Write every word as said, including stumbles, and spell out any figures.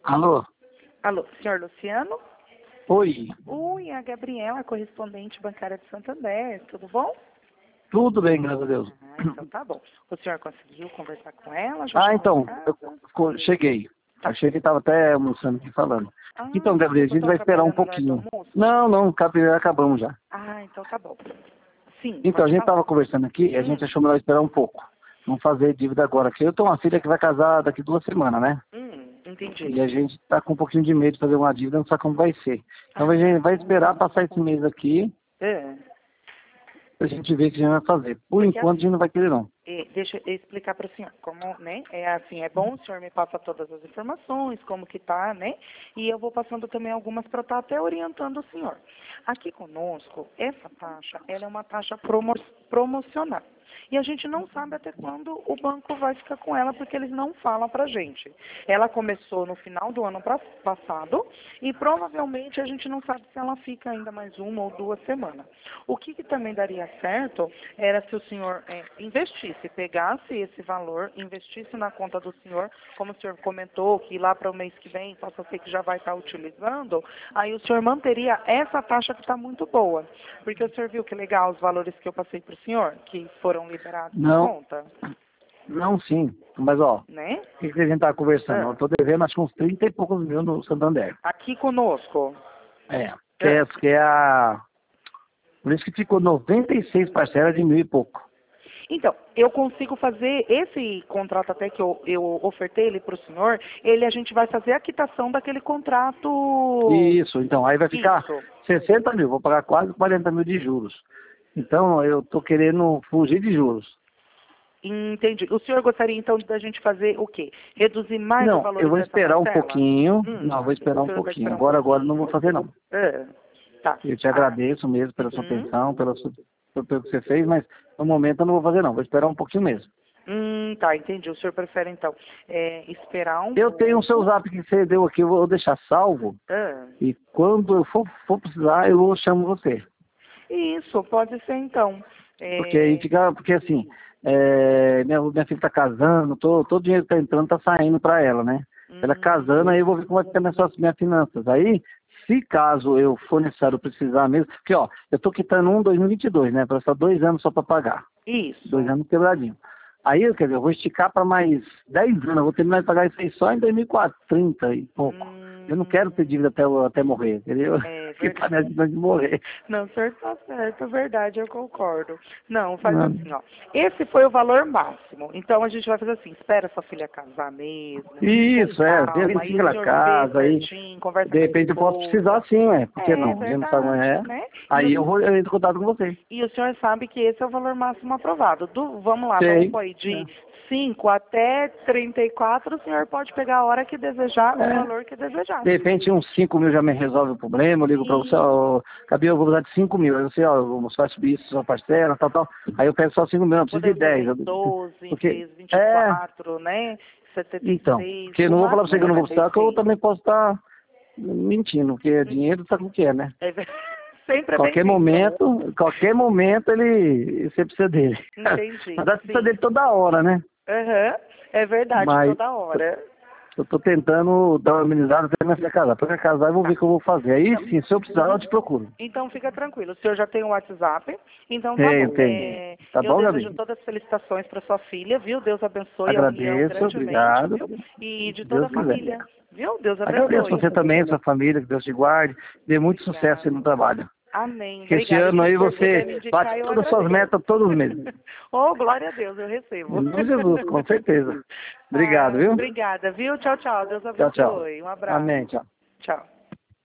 Alô? Alô, senhor Luciano? Oi. Oi, a Gabriela, correspondente bancária de Santander, tudo bom? Tudo bem, graças a Deus. Ah, então tá bom. O senhor conseguiu conversar com ela? Já Ah, chegou em então, casa? eu co- cheguei. Tá. Eu cheguei, estava até almoçando aqui falando. Ah, Então, Gabriel, a desculpa, eu gente tô vai esperar um atrapalhando na hora do pouquinho. almoço? Não, não, Gabriel, acabamos já. Ah, então tá bom. Sim, Então, a pode gente falar. estava conversando aqui e a gente Hum, achou melhor esperar um pouco. Não fazer dívida agora, porque eu tenho uma filha que vai casar daqui duas semanas, né? hum, E entendi. a gente está com um pouquinho de medo de fazer uma dívida, não sabe como vai ser. Então, a gente vai esperar passar esse mês aqui, É, pra gente ver o que a gente vai fazer. Por porque enquanto, a gente não vai querer, não. é, deixa eu explicar para o senhor, como, né, é assim, é bom o senhor me passa todas as informações, como que tá, né, e eu vou passando também algumas para estar até orientando o senhor. Aqui conosco, essa taxa, ela é uma taxa promo promocional. E a gente não sabe até quando o banco vai ficar com ela, porque eles não falam para a gente. Ela começou no final do ano pra, passado e provavelmente a gente não sabe se ela fica ainda mais uma ou duas semanas. O que, que também daria certo era se o senhor é, investisse, pegasse esse valor, investisse na conta do senhor, como o senhor comentou, que lá para o mês que vem, possa ser que já vai estar utilizando, aí o senhor manteria essa taxa que está muito boa. Porque o senhor viu que legal os valores que eu passei para o senhor, que foram liberados na Não, conta, não, sim. Mas, ó, né? o que, que a gente tá conversando? Eu Ah, tô devendo acho que uns trinta e poucos mil no Santander. aqui conosco. É. Que Ah, é, que é a. Por isso que ficou noventa e seis parcelas de mil e pouco. então, eu consigo fazer esse contrato até que eu, eu ofertei ele para o senhor, ele a gente vai fazer a quitação daquele contrato. Isso, então, aí vai ficar Isso. sessenta mil, vou pagar quase quarenta mil de juros. Então, eu tô querendo fugir de juros. Entendi. O senhor gostaria então da gente fazer o quê? Reduzir mais o Não, valor eu vou dessa esperar um parcela? pouquinho. Hum, Não, vou o esperar um senhor vai pouquinho. esperar um Agora, agora não pouquinho. vou fazer, não. É, tá. Eu te Ah, agradeço mesmo pela sua uhum. atenção, pela sua, pelo que você fez, mas no momento eu não vou fazer, não. Vou esperar um pouquinho mesmo. Hum, tá, entendi. O senhor prefere então é, esperar um Eu tenho o seu pouco. zap que você deu aqui, eu vou deixar salvo. Ah, E quando eu for, for precisar, eu chamo você. isso, pode ser então. Porque aí É, fica, porque assim, é, minha, minha filha tá casando, tô, todo o dinheiro que tá entrando tá saindo pra ela, né? Ela casando, hum, aí eu vou ver como vai ficar minhas, minhas finanças. Aí, se caso eu for necessário precisar mesmo, porque ó, eu tô quitando um dois mil e vinte e dois, né? Para só dois anos só pra pagar. Dois isso. anos quebradinho. Aí, quer dizer, eu vou esticar para mais dez anos, eu vou terminar de pagar isso aí só em dois mil e quatro, trinta e pouco. Eu não quero ter Hum, dívida até, eu- até morrer, entendeu? é Porque tá minha verdade. dívida de morrer. Não, o senhor está certo, é verdade, eu concordo. Não, faz Não. assim, ó. Esse foi o valor máximo. Então a gente vai fazer assim, espera sua filha casar mesmo, com Isso, é, calma, verifica aí o ela senhor vê casa, aí certinho, conversa de com a repente eu posso precisar esposa. sim, ué, por que É não? A gente não sabe como verdade, é. né? E Aí eu o, vou, eu entro em contato com você. e o senhor sabe que esse é o valor máximo aprovado. Do, vamos lá, vamos Sei. pôr aí de cinco até trinta e quatro, o senhor pode pegar a hora que desejar, o É. valor que desejar. De repente uns cinco mil já me resolve o problema, eu ligo pra você, E ó, Gabriel, eu vou precisar de cinco mil. Aí você, ó, você vai subir isso, sua parcela, tal, tal. Aí eu pego só cinco mil, não preciso de podemos fazer dez. em doze Porque, vezes vinte e é, quatro, né? setenta e então, seis, porque eu o não vou falar pra máximo você é que eu não vou noventa e precisar, que eu seis. também posso estar mentindo, porque dinheiro sabe o que é, né? É, ver- sempre é Qualquer bem-vindo. momento, qualquer momento ele, você precisa dele. Entendi, Mas dá precisa sim. dele toda hora, né? Aham, é verdade, Mas toda hora. eu tô tentando dar uma amenizada até minha filha casar. Pra minha casar, eu vou ver o Tá. que eu vou fazer. Aí Não. sim, se eu precisar, eu te procuro. Então fica tranquilo, o senhor já tem o WhatsApp, então tá Tenho, bom. tenho. É, Tá eu bom, desejo Gabi? todas as felicitações para sua filha, viu? Deus abençoe a união Agradeço, grandemente, obrigado. viu? E de Se toda Deus a quiser. família, viu? Deus Agradeço abençoe. você também, sua família, que Deus te guarde. Dê muito sucesso aí Obrigada. no trabalho. Amém. Que esse Obrigada. E ano se o aí senhor puder você me bate indicar, eu todas as suas agradeço. metas todos os meses. Oh, glória a Deus, eu Em recebo. nome de Jesus, com certeza. Obrigado, Ah, viu? obrigada, viu? Tchau, tchau. Deus Tchau, tchau. abençoe. Um abraço. Amém, tchau. Tchau.